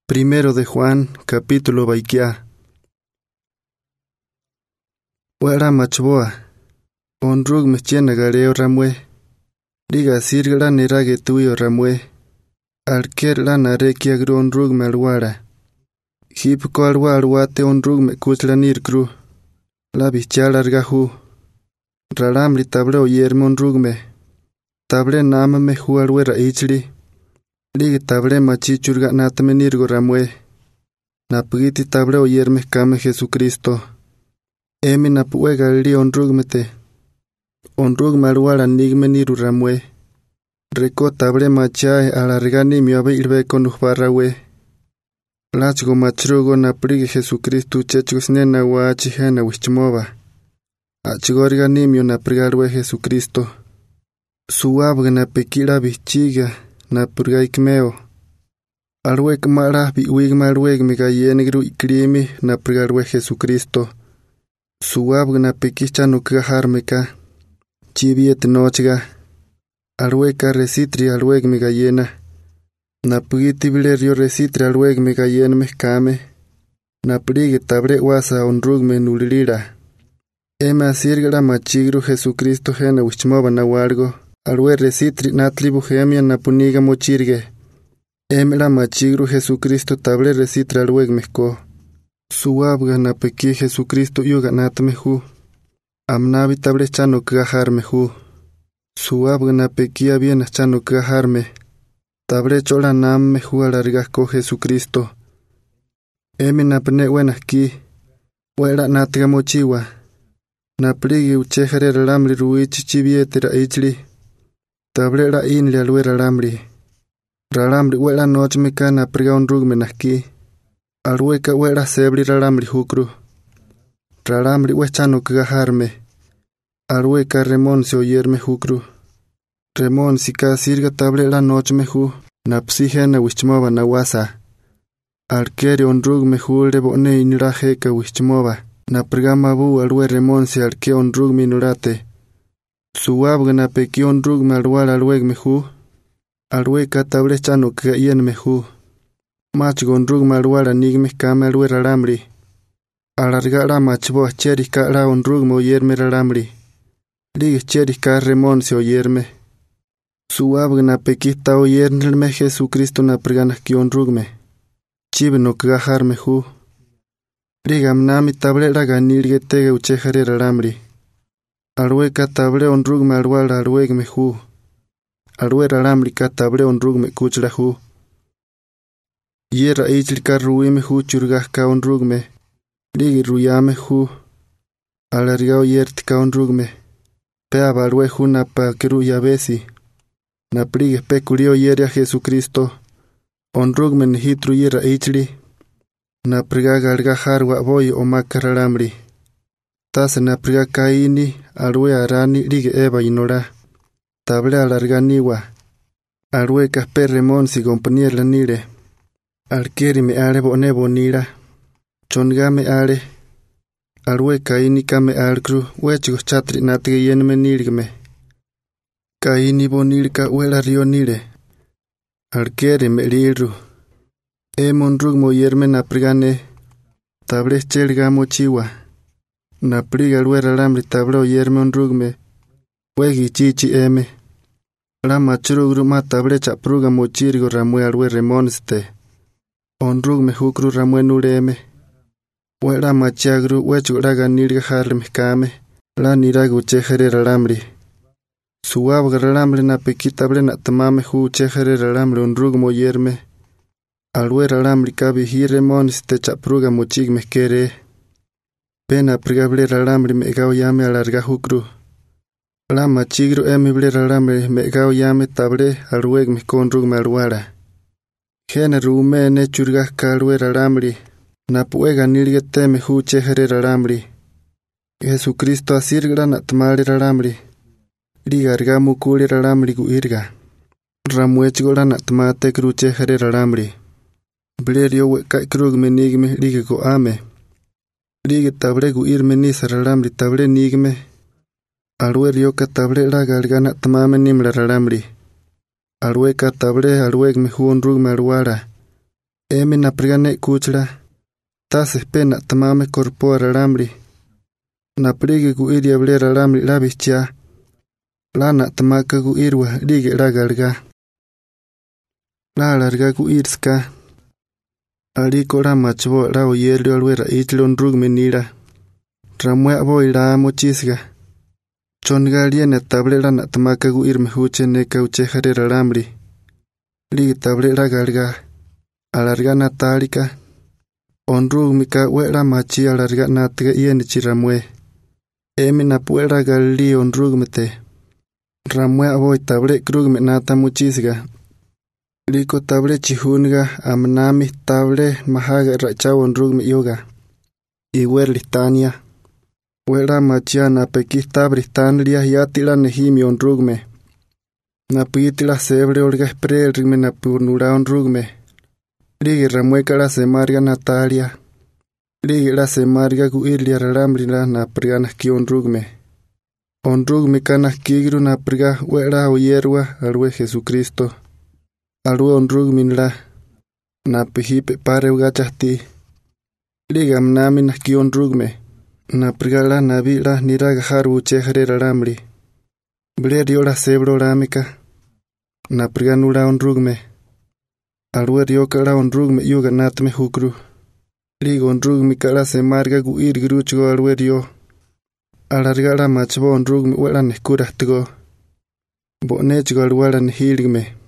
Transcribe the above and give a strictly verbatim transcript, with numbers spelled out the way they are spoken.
Primero de Juan, capítulo baikia. Wara machboa. Onrug mechena gareo ramwe. Diga sirgla nerage tuyo ramwe. Arker la narekia gru onrug melwara. Hip ko alwa alwate onrug me kuchla nirkru. La bichala argahu. Ralamli table oyerme onrug me. Table nama me hu alwera ichli. Liga table machichurga natame nirgo ramwe. Napugiti table oyerme kame Jesucristo. Emi napuega li onrugmete. Onrugme alwara nigme niru ramwe. Reko table machae alargani miabe irbe konuhbarrawe. Lachgo machrugo naprigi Jesucristo chechgusnena wachi hena wichmova. Achgorga nimio naprigarwe Jesucristo. Suabga napekira bichiga napurgaikmeo. Alwek mara bi wigma alweg migayenegru ikrimi naprigarwe Jesucristo. Suabga napekicha nukgaharmeka. Chibiet nochga. Alweka resitri alweg migayena. Napugiti bilerio resitri alweg migayen mehkame. Naprigi tabre wasa onrugme nulirira. Ema asirgara machigru Jesucristo hena wichmova nawargo. Alwe resitri natlibu hemia napuniga mochirge. Emela machigru Jesucristo tabre resitri alweg mehko. Suabga napeki Jesucristo yuga natmehu. Amnabi table chano kgaharme hu. Suabga napekia bien chano kgaharme. Table chola namme hu alarga ko Jesucristo. Emi napne buenas ki. Wera natga mochiwa. Naprigi uchejere ralamri ruichi chibietera ichli. Table la inli alwe ralamri. Ralamri wera nochmeka napriga onrugme naski. Alweka wera sebri ralamri hukru. Ralamri wechano kgaharme. Alweka remonsi oyerme hukru. Remonsi ka sirga table la nochme hu. Napsihena wichmova nawasa. Alkeri onrugme hu lebone inirajeka wichmova. Naprigama bu alwe remonsi alke onrugme inurate. Suabga napeki onrugme alwal alwegme hu. Alweka table chano kgayenme hu. Machgo onrugme alwal anigme kame alwe ralamri. Alargara machbo cheri ka la onrugme oyerme ralamri. Lig cheri ka remonsi oyerme. Suabga napeki ta oyernelme Jesucristo naprigana ki onrugme. Chibe no kgaharme hu. Ligam nami table la ganilge tege uchejare ralamri. Alweka table onrugme alwal alwegme hu. Alwe ralamri ka table onrugme kuchla hu. Yera ichlika ruime hu churgahka onrugme. Ligi ruyame hu. Alargao yertka onrugme. Peaba alwe hu napa kiru yabesi. Naprige pecurio yeria Jesucristo. Onrugme nihitru yera ichli. Napriga galga harwa boy o makaralamri. Tasa napriga kaini alwe arani lige eba inora. Table alarganiwa. Alwe kaspe remonsi companier la nire. Alkeri me ale bone bonira. Chongame ale. Alwe kaini kame alkru. Wechgo chatri natge yenme nirgme. Kaini bonirka uela rio nire. Alkeri me liru. Emon rugmo yerme naprigane. Table chelga mochiwa. Napriga alwe ralamri table yerme onrugme. Wegi chichi eme. La machurugru ma table chapruga mochirgo ramwe alwe remonste. Onrugme hukru ramwe nureme. Wera machagru wechgo raga nirga harme kame. La niragu chejere ralamri. Suabga ralamri napeki table natamame hu chejere ralamri onrugmo yerme. Alwe ralamri kabi hi remonste chapruga mochigme kere. Pena prigable ralamri me gao yame alarga hukru. La machigru emible ralamri me gao yame table alwegme konrugme alwara. Gene rume ne churgahka alwe ralamri. Napuega nilge teme hu chejere ralamri. Jesucristo asirgra natmali ralamri. Ligarga mukuli ralamri gu irga. Ramuechgo la natmate kru chejere ralamri. Blerio weka krugme nigme lige go ame. Lige table gu irme nisa ralamri table nigme. Alwe rioka table la galgana tmame nimla ralamri. Alwe ka table alwegme hu onrugme alwara. emi naprigane kuchla, tase pena tamame korpo ralamri. Naprigi gu iri able ralamri labichia, lana tamaka gu irwa lige lagalga. La larga gu irska, aliko la machbo la oyelio alwera itlon rug menira. Ramue abo ila mochisga. Chongalien table lana tamaka gu irme huche ne kauche jare ralamri. Lige table la galga. Alarga natalika. Onrug mika wera machi alarga natga ienichi ramue. Emi napuera gali onrug mete. Ramue abo table krug me nata muchisga. Liko table chihunga amnami table mahaga racha onrug me yoga. Iwer listania. Wera machiana pekista bristanlia yatila nehimi onrugme. Napitila sebre olga sprel rigme napurnura onrugme. Ligi ramueka la semarga Natalia. Ligi la semarga gu ilia ralamri la napriga naski onrugme. Onrugme kanas kigru napriga wera oyerwa alwe Jesucristo. Alwe onrugmin la napihipe pare ugachasti. Liga amnami naski onrugme. Napriga la nabi la niraga haru chejare ralamri. Blerio la sebro ramika. Napriga nula onrugme. Alwe rioka la onrugme yuga natme hukru. Liga onrugme kala semarga gu irgruchgo alwe rio. Alarga la machbo onrugme wela neskura tigo. Bonechgo alwala nehilgme.